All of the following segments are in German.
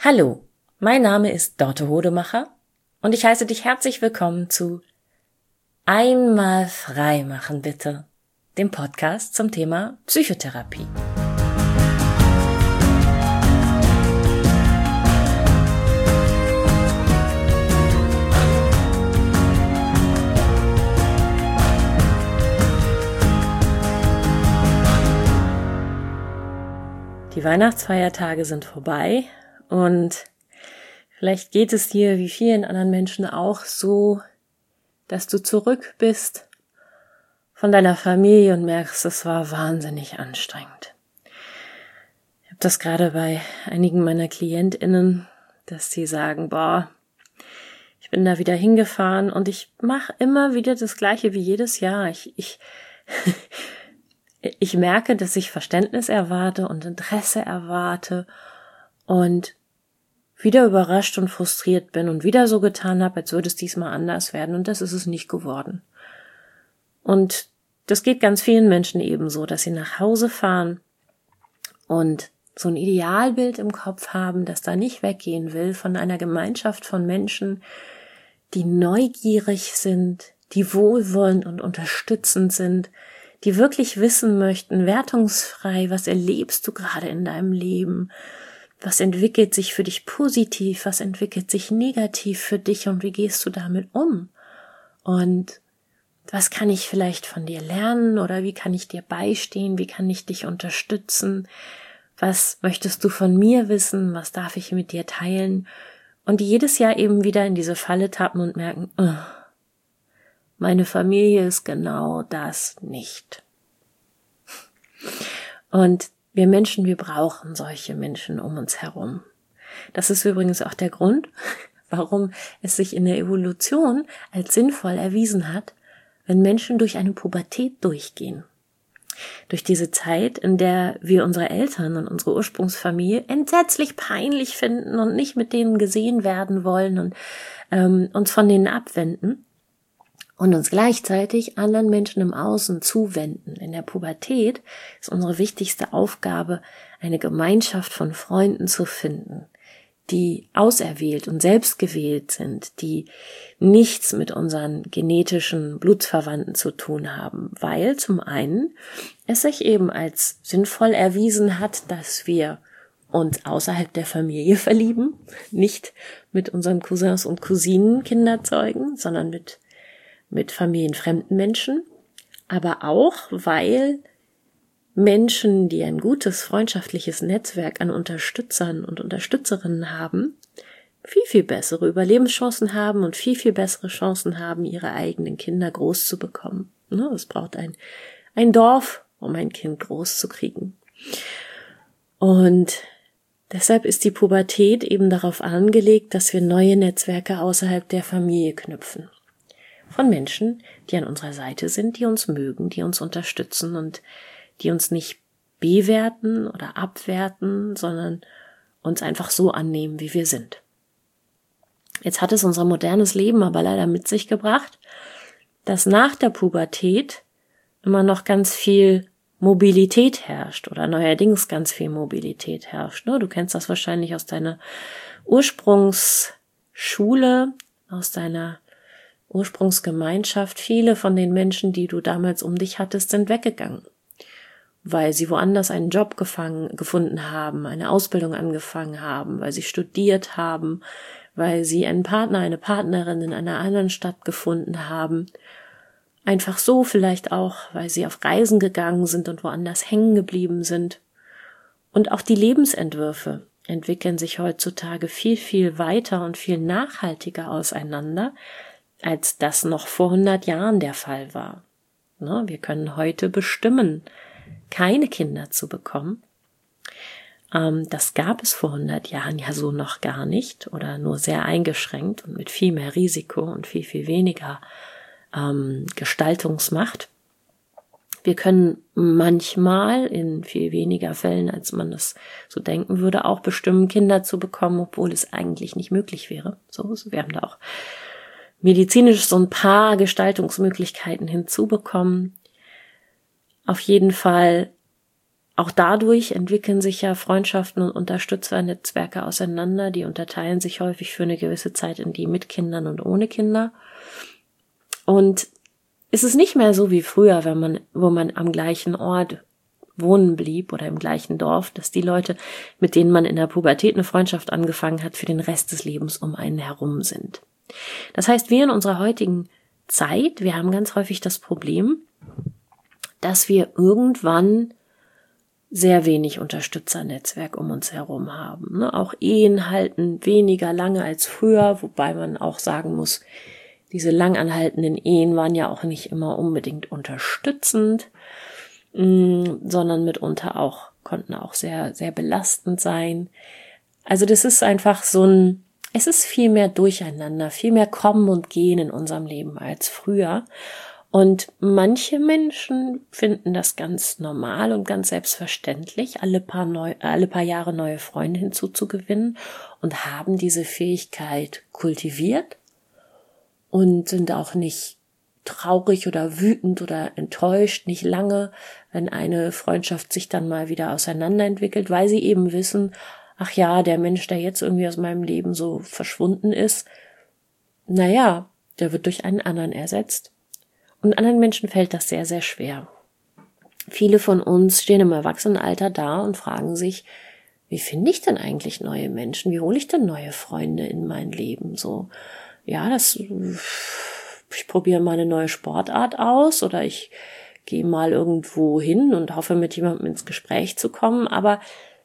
Hallo, mein Name ist Dorte Hodemacher und ich heiße dich herzlich willkommen zu Einmal frei machen bitte, dem Podcast zum Thema Psychotherapie. Die Weihnachtsfeiertage sind vorbei und vielleicht geht es dir wie vielen anderen Menschen auch so, dass du zurück bist von deiner Familie und merkst, es war wahnsinnig anstrengend. Ich habe das gerade bei einigen meiner KlientInnen, dass sie sagen, ich bin da wieder hingefahren und ich mache immer wieder das Gleiche wie jedes Jahr. Ich merke, dass ich Verständnis erwarte und Interesse erwarte und wieder überrascht und frustriert bin und wieder so getan habe, als würde es diesmal anders werden, und das ist es nicht geworden. Und das geht ganz vielen Menschen ebenso, dass sie nach Hause fahren und so ein Idealbild im Kopf haben, das da nicht weggehen will, von einer Gemeinschaft von Menschen, die neugierig sind, die wohlwollend und unterstützend sind, die wirklich wissen möchten, wertungsfrei, was erlebst du gerade in deinem Leben? Was entwickelt sich für dich positiv? Was entwickelt sich negativ für dich? Und wie gehst du damit um? Und was kann ich vielleicht von dir lernen? Oder wie kann ich dir beistehen? Wie kann ich dich unterstützen? Was möchtest du von mir wissen? Was darf ich mit dir teilen? Und die jedes Jahr eben wieder in diese Falle tappen und merken, meine Familie ist genau das nicht. Und wir Menschen, wir brauchen solche Menschen um uns herum. Das ist übrigens auch der Grund, warum es sich in der Evolution als sinnvoll erwiesen hat, wenn Menschen durch eine Pubertät durchgehen. Durch diese Zeit, in der wir unsere Eltern und unsere Ursprungsfamilie entsetzlich peinlich finden und nicht mit denen gesehen werden wollen und uns von denen abwenden und uns gleichzeitig anderen Menschen im Außen zuwenden. In der Pubertät ist unsere wichtigste Aufgabe, eine Gemeinschaft von Freunden zu finden, die auserwählt und selbstgewählt sind, die nichts mit unseren genetischen Blutsverwandten zu tun haben, weil zum einen es sich eben als sinnvoll erwiesen hat, dass wir uns außerhalb der Familie verlieben, nicht mit unseren Cousins und Cousinen Kinder zeugen, sondern mit familienfremden Menschen, aber auch, weil Menschen, die ein gutes freundschaftliches Netzwerk an Unterstützern und Unterstützerinnen haben, viel, viel bessere Überlebenschancen haben und viel, viel bessere Chancen haben, ihre eigenen Kinder groß zu bekommen. Es braucht ein Dorf, um ein Kind groß zu kriegen. Und deshalb ist die Pubertät eben darauf angelegt, dass wir neue Netzwerke außerhalb der Familie knüpfen. Von Menschen, die an unserer Seite sind, die uns mögen, die uns unterstützen und die uns nicht bewerten oder abwerten, sondern uns einfach so annehmen, wie wir sind. Jetzt hat es unser modernes Leben aber leider mit sich gebracht, dass nach der Pubertät immer noch ganz viel Mobilität herrscht oder neuerdings ganz viel Mobilität herrscht. Du kennst das wahrscheinlich aus deiner Ursprungsschule, aus deiner Ursprungsgemeinschaft. Viele von den Menschen, die du damals um dich hattest, sind weggegangen, weil sie woanders einen Job gefunden haben, eine Ausbildung angefangen haben, weil sie studiert haben, weil sie einen Partner, eine Partnerin in einer anderen Stadt gefunden haben. Einfach so vielleicht auch, weil sie auf Reisen gegangen sind und woanders hängen geblieben sind. Und auch die Lebensentwürfe entwickeln sich heutzutage viel, viel weiter und viel nachhaltiger auseinander, als das noch vor 100 Jahren der Fall war. Wir können heute bestimmen, keine Kinder zu bekommen. Das gab es vor 100 Jahren ja so noch gar nicht oder nur sehr eingeschränkt und mit viel mehr Risiko und viel, viel weniger Gestaltungsmacht. Wir können manchmal in viel weniger Fällen, als man das so denken würde, auch bestimmen, Kinder zu bekommen, obwohl es eigentlich nicht möglich wäre. Wir haben da auch medizinisch so ein paar Gestaltungsmöglichkeiten hinzubekommen. Auf jeden Fall auch dadurch entwickeln sich ja Freundschaften und Unterstützernetzwerke auseinander. Die unterteilen sich häufig für eine gewisse Zeit in die mit Kindern und ohne Kinder. Und es ist nicht mehr so wie früher, wo man am gleichen Ort wohnen blieb oder im gleichen Dorf, dass die Leute, mit denen man in der Pubertät eine Freundschaft angefangen hat, für den Rest des Lebens um einen herum sind. Das heißt, wir in unserer heutigen Zeit, wir haben ganz häufig das Problem, dass wir irgendwann sehr wenig Unterstützernetzwerk um uns herum haben. Auch Ehen halten weniger lange als früher, wobei man auch sagen muss, diese langanhaltenden Ehen waren ja auch nicht immer unbedingt unterstützend, sondern mitunter konnten auch sehr, sehr belastend sein. Also das ist einfach es ist viel mehr Durcheinander, viel mehr Kommen und Gehen in unserem Leben als früher. Und manche Menschen finden das ganz normal und ganz selbstverständlich, alle paar Jahre neue Freunde hinzuzugewinnen und haben diese Fähigkeit kultiviert und sind auch nicht traurig oder wütend oder enttäuscht, nicht lange, wenn eine Freundschaft sich dann mal wieder auseinanderentwickelt, weil sie eben wissen, ach ja, der Mensch, der jetzt irgendwie aus meinem Leben so verschwunden ist, naja, der wird durch einen anderen ersetzt. Und anderen Menschen fällt das sehr, sehr schwer. Viele von uns stehen im Erwachsenenalter da und fragen sich, wie finde ich denn eigentlich neue Menschen? Wie hole ich denn neue Freunde in mein Leben? So, ja, ich probiere mal eine neue Sportart aus oder ich gehe mal irgendwo hin und hoffe, mit jemandem ins Gespräch zu kommen. Aber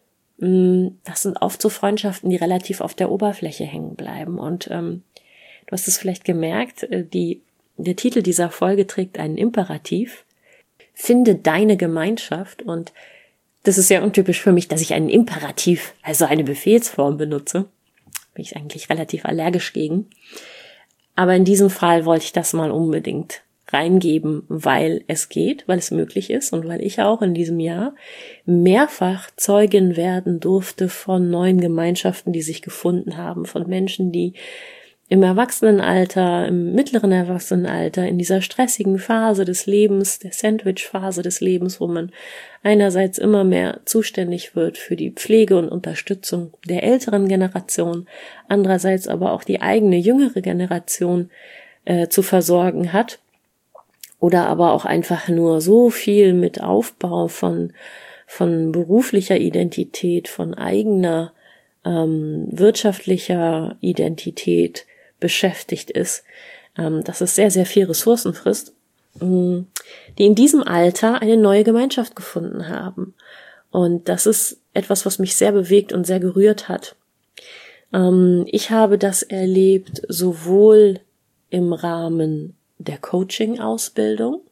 das sind oft so Freundschaften, die relativ auf der Oberfläche hängen bleiben. Und du hast es vielleicht gemerkt, der Titel dieser Folge trägt einen Imperativ. Finde deine Gemeinschaft. Und das ist sehr untypisch für mich, dass ich einen Imperativ, also eine Befehlsform benutze. Bin ich eigentlich relativ allergisch gegen. Aber in diesem Fall wollte ich das mal unbedingt reingeben, weil es geht, weil es möglich ist und weil ich auch in diesem Jahr mehrfach Zeugin werden durfte von neuen Gemeinschaften, die sich gefunden haben, von Menschen, die im Erwachsenenalter, im mittleren Erwachsenenalter, in dieser stressigen Phase des Lebens, der Sandwich-Phase des Lebens, wo man einerseits immer mehr zuständig wird für die Pflege und Unterstützung der älteren Generation, andererseits aber auch die eigene jüngere Generation zu versorgen hat, oder aber auch einfach nur so viel mit Aufbau von beruflicher Identität, von eigener wirtschaftlicher Identität beschäftigt ist, dass es sehr, sehr viel Ressourcen frisst, die in diesem Alter eine neue Gemeinschaft gefunden haben. Und das ist etwas, was mich sehr bewegt und sehr gerührt hat. Ich habe das erlebt sowohl im Rahmen der Coaching-Ausbildung,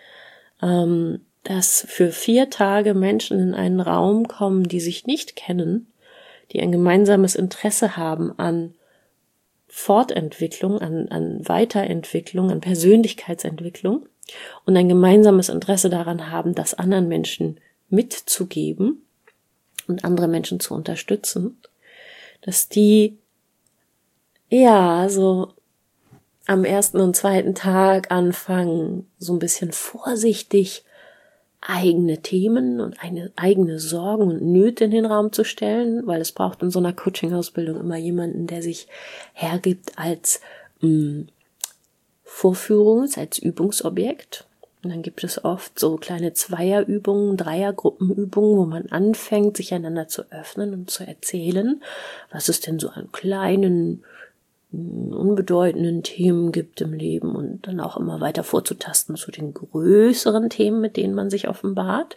dass für 4 Tage Menschen in einen Raum kommen, die sich nicht kennen, die ein gemeinsames Interesse haben an Fortentwicklung, an Weiterentwicklung, an Persönlichkeitsentwicklung und ein gemeinsames Interesse daran haben, das anderen Menschen mitzugeben und andere Menschen zu unterstützen, dass die so am 1. und 2. Tag anfangen, so ein bisschen vorsichtig eigene Themen und eigene Sorgen und Nöte in den Raum zu stellen, weil es braucht in so einer Coaching-Ausbildung immer jemanden, der sich hergibt als Vorführung, als Übungsobjekt. Und dann gibt es oft so kleine Zweierübungen, Dreiergruppenübungen, wo man anfängt, sich einander zu öffnen und zu erzählen, was es denn so an kleinen, unbedeutenden Themen gibt im Leben und dann auch immer weiter vorzutasten zu den größeren Themen, mit denen man sich offenbart.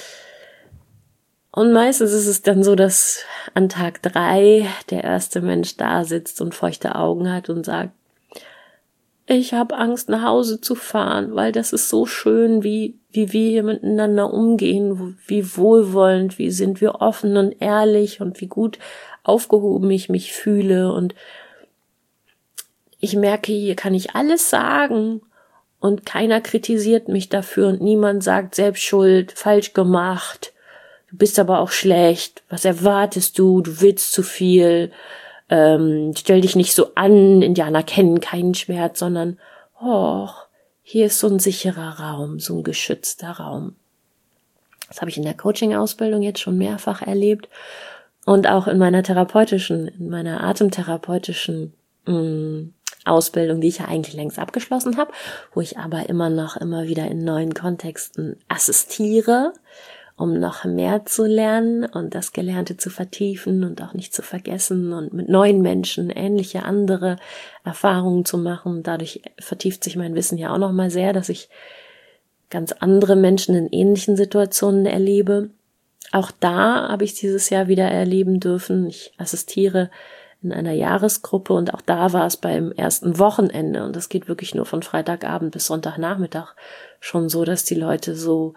Und meistens ist es dann so, dass an Tag 3 der erste Mensch da sitzt und feuchte Augen hat und sagt, ich habe Angst, nach Hause zu fahren, weil das ist so schön, wie wir hier miteinander umgehen, wie wohlwollend, wie sind wir offen und ehrlich und wie gut aufgehoben ich mich fühle und ich merke, hier kann ich alles sagen und keiner kritisiert mich dafür und niemand sagt selbst schuld, falsch gemacht, du bist aber auch schlecht, was erwartest du, du willst zu viel, stell dich nicht so an, Indianer kennen keinen Schmerz, sondern, hier ist so ein sicherer Raum, so ein geschützter Raum. Das habe ich in der Coaching-Ausbildung jetzt schon mehrfach erlebt und auch in meiner atemtherapeutischen Ausbildung, die ich ja eigentlich längst abgeschlossen habe, wo ich aber immer wieder in neuen Kontexten assistiere, um noch mehr zu lernen und das Gelernte zu vertiefen und auch nicht zu vergessen und mit neuen Menschen ähnliche andere Erfahrungen zu machen. Dadurch vertieft sich mein Wissen ja auch noch mal sehr, dass ich ganz andere Menschen in ähnlichen Situationen erlebe. Auch da habe ich dieses Jahr wieder erleben dürfen. Ich assistiere in einer Jahresgruppe und auch da war es beim ersten Wochenende und das geht wirklich nur von Freitagabend bis Sonntagnachmittag schon so, dass die Leute so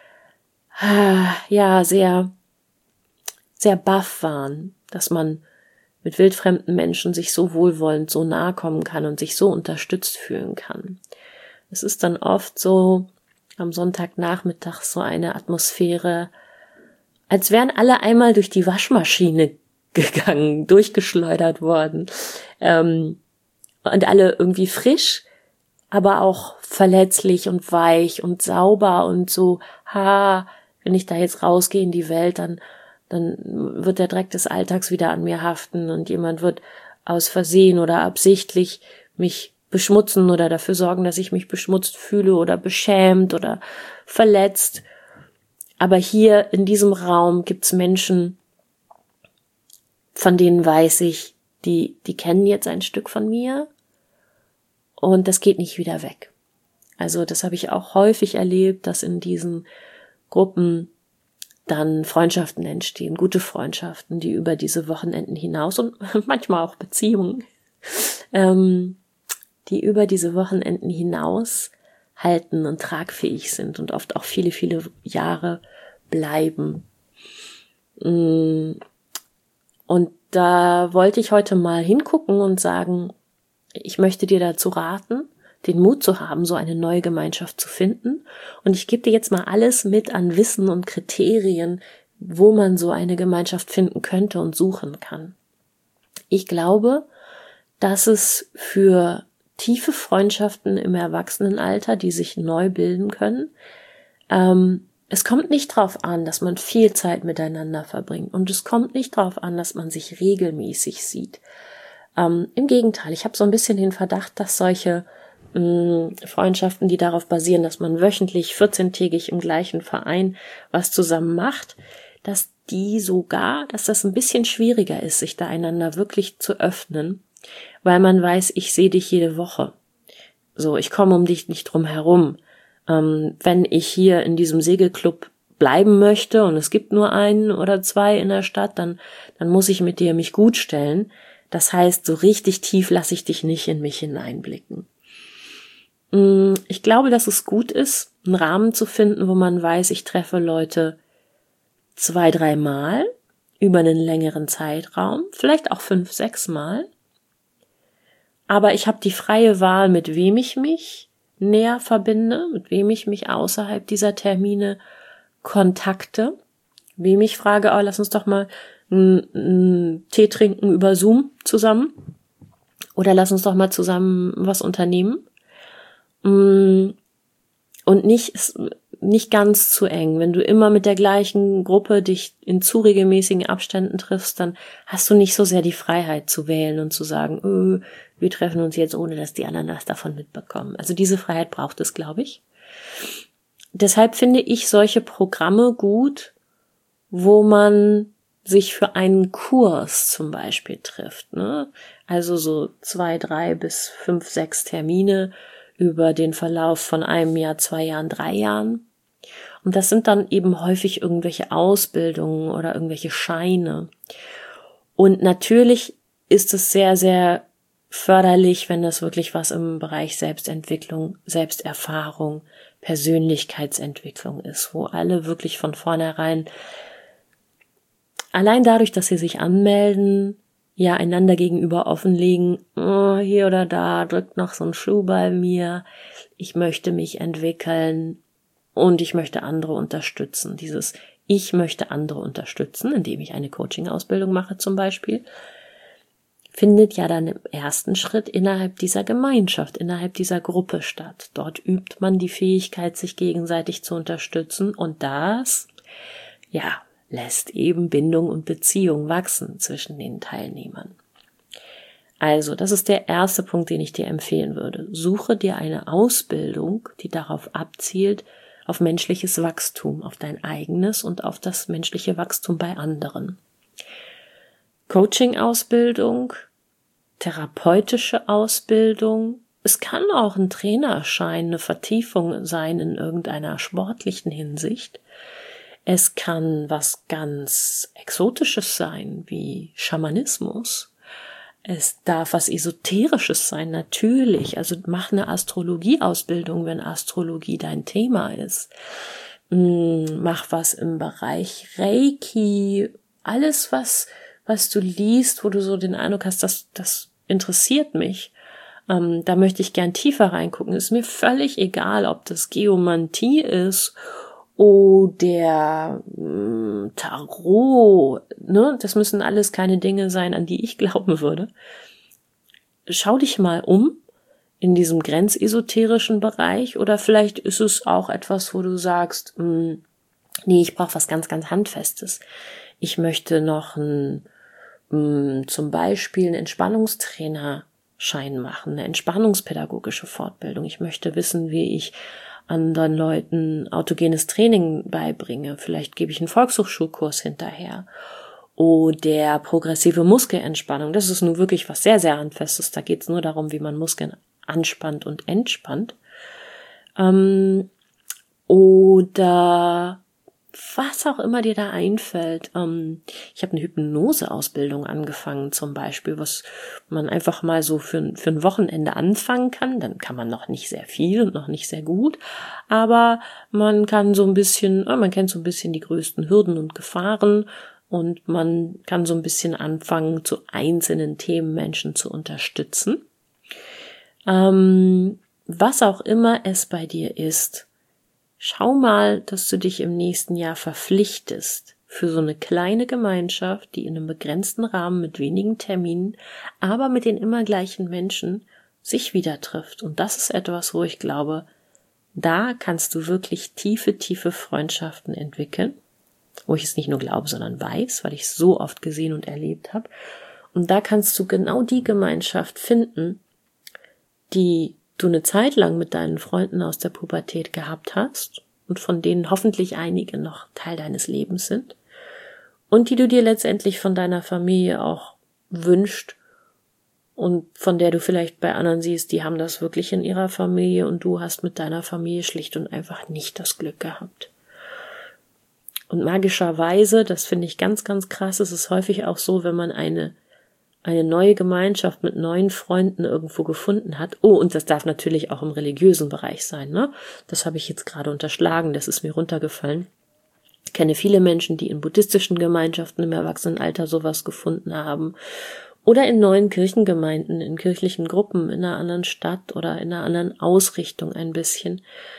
sehr, sehr baff waren, dass man mit wildfremden Menschen sich so wohlwollend so nahe kommen kann und sich so unterstützt fühlen kann. Es ist dann oft so am Sonntagnachmittag so eine Atmosphäre, als wären alle einmal durch die Waschmaschine gegangen, durchgeschleudert worden und alle irgendwie frisch, aber auch verletzlich und weich und sauber und so, wenn ich da jetzt rausgehe in die Welt, dann wird der Dreck des Alltags wieder an mir haften und jemand wird aus Versehen oder absichtlich mich beschmutzen oder dafür sorgen, dass ich mich beschmutzt fühle oder beschämt oder verletzt. Aber hier in diesem Raum gibt's Menschen, von denen weiß ich, die kennen jetzt ein Stück von mir und das geht nicht wieder weg. Also das habe ich auch häufig erlebt, dass in diesen Gruppen dann Freundschaften entstehen, gute Freundschaften, die über diese Wochenenden hinaus und manchmal auch Beziehungen, die über diese Wochenenden hinaus halten und tragfähig sind und oft auch viele, viele Jahre bleiben. Und da wollte ich heute mal hingucken und sagen, ich möchte dir dazu raten, den Mut zu haben, so eine neue Gemeinschaft zu finden. Und ich gebe dir jetzt mal alles mit an Wissen und Kriterien, wo man so eine Gemeinschaft finden könnte und suchen kann. Ich glaube, dass es für tiefe Freundschaften im Erwachsenenalter, die sich neu bilden können, es kommt nicht drauf an, dass man viel Zeit miteinander verbringt. Und es kommt nicht drauf an, dass man sich regelmäßig sieht. Im Gegenteil, ich habe so ein bisschen den Verdacht, dass solche Freundschaften, die darauf basieren, dass man wöchentlich 14-tägig im gleichen Verein was zusammen macht, dass das ein bisschen schwieriger ist, sich da einander wirklich zu öffnen, weil man weiß, ich sehe dich jede Woche. So, ich komme um dich nicht drum herum. Wenn ich hier in diesem Segelclub bleiben möchte und es gibt nur einen oder zwei in der Stadt, dann muss ich mit dir mich gut stellen. Das heißt, so richtig tief lasse ich dich nicht in mich hineinblicken. Ich glaube, dass es gut ist, einen Rahmen zu finden, wo man weiß, ich treffe Leute 2-3 Mal über einen längeren Zeitraum, vielleicht auch 5-6 Mal. Aber ich habe die freie Wahl, mit wem ich mich näher verbinde, mit wem ich mich außerhalb dieser Termine kontakte, wem ich frage, lass uns doch mal einen Tee trinken über Zoom zusammen oder lass uns doch mal zusammen was unternehmen. Und nicht ganz zu eng. Wenn du immer mit der gleichen Gruppe dich in zu regelmäßigen Abständen triffst, dann hast du nicht so sehr die Freiheit zu wählen und zu sagen, wir treffen uns jetzt, ohne dass die anderen was davon mitbekommen. Also diese Freiheit braucht es, glaube ich. Deshalb finde ich solche Programme gut, wo man sich für einen Kurs zum Beispiel trifft, ne? Also so 2, 3 bis 5, 6 Termine über den Verlauf von einem Jahr, 2 Jahren, 3 Jahren. Und das sind dann eben häufig irgendwelche Ausbildungen oder irgendwelche Scheine. Und natürlich ist es sehr, sehr förderlich, wenn das wirklich was im Bereich Selbstentwicklung, Selbsterfahrung, Persönlichkeitsentwicklung ist, wo alle wirklich von vornherein, allein dadurch, dass sie sich anmelden, ja einander gegenüber offenlegen, hier oder da drückt noch so ein Schuh bei mir, ich möchte mich entwickeln und ich möchte andere unterstützen. Ich möchte andere unterstützen, indem ich eine Coaching-Ausbildung mache zum Beispiel, findet ja dann im ersten Schritt innerhalb dieser Gemeinschaft, innerhalb dieser Gruppe statt. Dort übt man die Fähigkeit, sich gegenseitig zu unterstützen und das ja, lässt eben Bindung und Beziehung wachsen zwischen den Teilnehmern. Also, das ist der erste Punkt, den ich dir empfehlen würde. Suche dir eine Ausbildung, die darauf abzielt, auf menschliches Wachstum, auf dein eigenes und auf das menschliche Wachstum bei anderen. Coaching-Ausbildung, therapeutische Ausbildung, es kann auch ein Trainerschein, eine Vertiefung sein in irgendeiner sportlichen Hinsicht. Es kann was ganz Exotisches sein, wie Schamanismus. Es darf was Esoterisches sein, natürlich. Also mach eine Astrologieausbildung, wenn Astrologie dein Thema ist. Mach was im Bereich Reiki. Alles, was du liest, wo du so den Eindruck hast, das interessiert mich. Da möchte ich gern tiefer reingucken. Ist mir völlig egal, ob das Geomantie ist oder Tarot, ne? Das müssen alles keine Dinge sein, an die ich glauben würde. Schau dich mal um in diesem grenzesoterischen Bereich, oder vielleicht ist es auch etwas, wo du sagst, nee, ich brauche was ganz, ganz Handfestes. Ich möchte noch zum Beispiel einen Entspannungstrainerschein machen, eine entspannungspädagogische Fortbildung. Ich möchte wissen, wie ich anderen Leuten autogenes Training beibringe. Vielleicht gebe ich einen Volkshochschulkurs hinterher. Oder progressive Muskelentspannung. Das ist nun wirklich was sehr, sehr Handfestes. Da geht es nur darum, wie man Muskeln anspannt und entspannt. Oder was auch immer dir da einfällt. Ich habe eine Hypnose-Ausbildung angefangen zum Beispiel, was man einfach mal so für ein Wochenende anfangen kann. Dann kann man noch nicht sehr viel und noch nicht sehr gut, aber man kann so ein bisschen, man kennt so ein bisschen die größten Hürden und Gefahren und man kann so ein bisschen anfangen, zu einzelnen Themen Menschen zu unterstützen. Was auch immer es bei dir ist, schau mal, dass du dich im nächsten Jahr verpflichtest für so eine kleine Gemeinschaft, die in einem begrenzten Rahmen mit wenigen Terminen, aber mit den immer gleichen Menschen sich wieder trifft. Und das ist etwas, wo ich glaube, da kannst du wirklich tiefe, tiefe Freundschaften entwickeln, wo ich es nicht nur glaube, sondern weiß, weil ich es so oft gesehen und erlebt habe. Und da kannst du genau die Gemeinschaft finden, die du eine Zeit lang mit deinen Freunden aus der Pubertät gehabt hast und von denen hoffentlich einige noch Teil deines Lebens sind und die du dir letztendlich von deiner Familie auch wünscht und von der du vielleicht bei anderen siehst, die haben das wirklich in ihrer Familie und du hast mit deiner Familie schlicht und einfach nicht das Glück gehabt. Und magischerweise, das finde ich ganz, ganz krass, es ist häufig auch so, wenn man eine neue Gemeinschaft mit neuen Freunden irgendwo gefunden hat. Oh, und das darf natürlich auch im religiösen Bereich sein, ne? Das habe ich jetzt gerade unterschlagen, das ist mir runtergefallen. Ich kenne viele Menschen, die in buddhistischen Gemeinschaften im Erwachsenenalter sowas gefunden haben. Oder in neuen Kirchengemeinden, in kirchlichen Gruppen, in einer anderen Stadt oder in einer anderen Ausrichtung ein bisschen.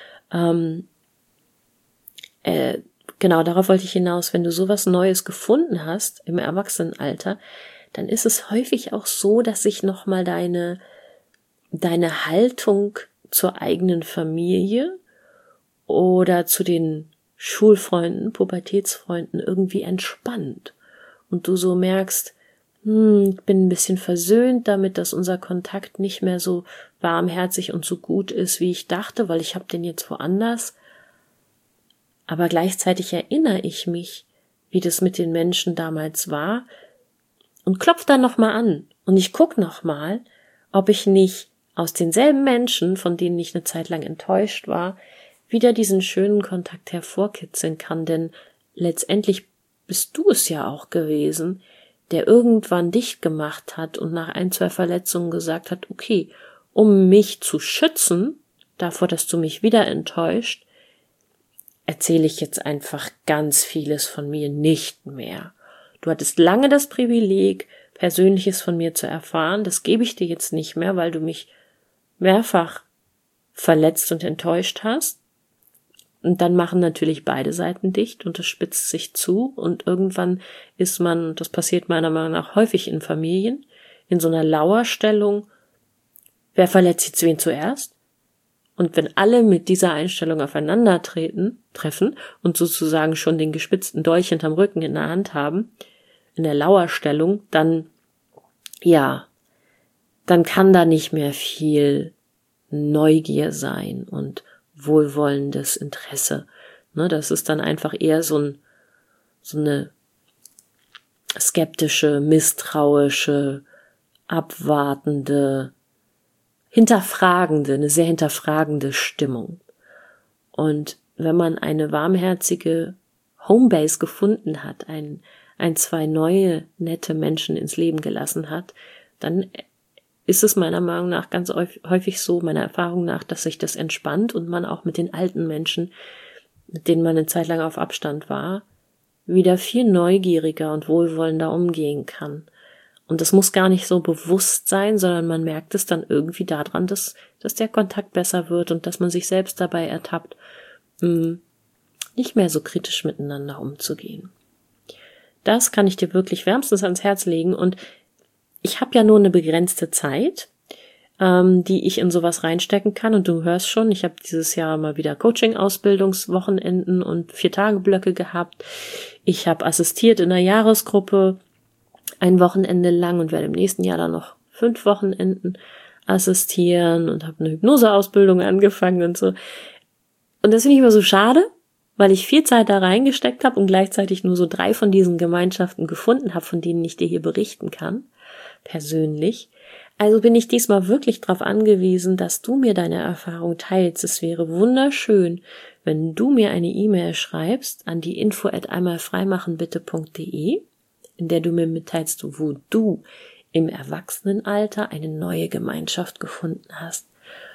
Genau, darauf wollte ich hinaus. Wenn du sowas Neues gefunden hast im Erwachsenenalter, dann ist es häufig auch so, dass sich nochmal deine Haltung zur eigenen Familie oder zu den Schulfreunden, Pubertätsfreunden irgendwie entspannt. Und du so merkst, ich bin ein bisschen versöhnt damit, dass unser Kontakt nicht mehr so warmherzig und so gut ist, wie ich dachte, weil ich habe den jetzt woanders. Aber gleichzeitig erinnere ich mich, wie das mit den Menschen damals war, und klopf dann nochmal an. Und ich guck nochmal, ob ich nicht aus denselben Menschen, von denen ich eine Zeit lang enttäuscht war, wieder diesen schönen Kontakt hervorkitzeln kann. Denn letztendlich bist du es ja auch gewesen, der irgendwann dicht gemacht hat und nach 1, 2 Verletzungen gesagt hat, okay, um mich zu schützen, davor, dass du mich wieder enttäuscht, erzähle ich jetzt einfach ganz vieles von mir nicht mehr. Du hattest lange das Privileg, Persönliches von mir zu erfahren. Das gebe ich dir jetzt nicht mehr, weil du mich mehrfach verletzt und enttäuscht hast. Und dann machen natürlich beide Seiten dicht und es spitzt sich zu. Und irgendwann ist man, das passiert meiner Meinung nach häufig in Familien, in so einer Lauerstellung. Wer verletzt jetzt wen zuerst? Und wenn alle mit dieser Einstellung treffen und sozusagen schon den gespitzten Dolch hinterm Rücken in der Hand haben, in der Lauerstellung, dann kann da nicht mehr viel Neugier sein und wohlwollendes Interesse. Ne, das ist dann einfach eher so eine skeptische, misstrauische, abwartende, eine sehr hinterfragende Stimmung. Und wenn man eine warmherzige Homebase gefunden hat, zwei neue, nette Menschen ins Leben gelassen hat, dann ist es meiner Meinung nach ganz häufig so, meiner Erfahrung nach, dass sich das entspannt und man auch mit den alten Menschen, mit denen man eine Zeit lang auf Abstand war, wieder viel neugieriger und wohlwollender umgehen kann. Und das muss gar nicht so bewusst sein, sondern man merkt es dann irgendwie daran, dass der Kontakt besser wird und dass man sich selbst dabei ertappt, nicht mehr so kritisch miteinander umzugehen. Das kann ich dir wirklich wärmstens ans Herz legen und ich habe ja nur eine begrenzte Zeit, die ich in sowas reinstecken kann und du hörst schon, ich habe dieses Jahr mal wieder Coaching-Ausbildungswochenenden und 4-Tage-Blöcke gehabt. Ich habe assistiert in einer Jahresgruppe ein Wochenende lang und werde im nächsten Jahr dann noch 5 Wochenenden assistieren und habe eine Hypnoseausbildung angefangen und so. Und das finde ich immer so schade, weil ich viel Zeit da reingesteckt habe und gleichzeitig nur so 3 von diesen Gemeinschaften gefunden habe, von denen ich dir hier berichten kann, persönlich. Also bin ich diesmal wirklich darauf angewiesen, dass du mir deine Erfahrung teilst. Es wäre wunderschön, wenn du mir eine E-Mail schreibst an die info@einmalfreimachenbitte.de, in der du mir mitteilst, wo du im Erwachsenenalter eine neue Gemeinschaft gefunden hast.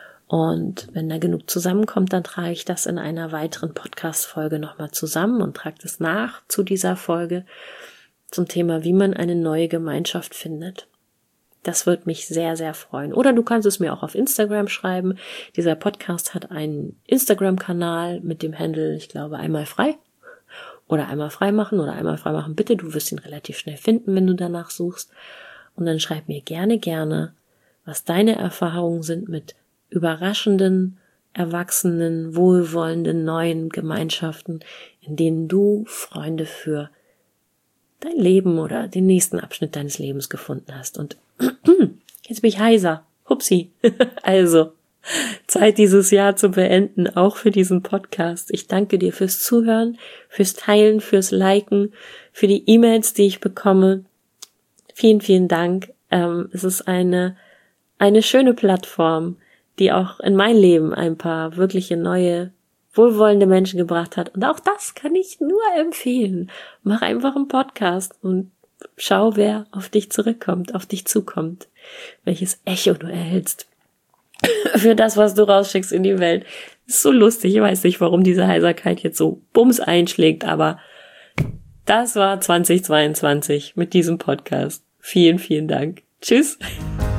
Und wenn da genug zusammenkommt, dann trage ich das in einer weiteren Podcast-Folge nochmal zusammen und trage das nach zu dieser Folge zum Thema, wie man eine neue Gemeinschaft findet. Das würde mich sehr, sehr freuen. Oder du kannst es mir auch auf Instagram schreiben. Dieser Podcast hat einen Instagram-Kanal mit dem Handle, ich glaube, einmal frei. Oder einmal freimachen oder einmal freimachen bitte. Du wirst ihn relativ schnell finden, wenn du danach suchst. Und dann schreib mir gerne, was deine Erfahrungen sind mit überraschenden, erwachsenen, wohlwollenden, neuen Gemeinschaften, in denen du Freunde für dein Leben oder den nächsten Abschnitt deines Lebens gefunden hast. Und jetzt bin ich heiser. Hupsi. Also, Zeit dieses Jahr zu beenden, auch für diesen Podcast. Ich danke dir fürs Zuhören, fürs Teilen, fürs Liken, für die E-Mails, die ich bekomme. Vielen, vielen Dank. Es ist eine schöne Plattform, die auch in mein Leben ein paar wirkliche neue, wohlwollende Menschen gebracht hat. Und auch das kann ich nur empfehlen. Mach einfach einen Podcast und schau, wer auf dich zurückkommt, auf dich zukommt. Welches Echo du erhältst für das, was du rausschickst in die Welt. Ist so lustig. Ich weiß nicht, warum diese Heiserkeit jetzt so bums einschlägt, aber das war 2022 mit diesem Podcast. Vielen, vielen Dank. Tschüss.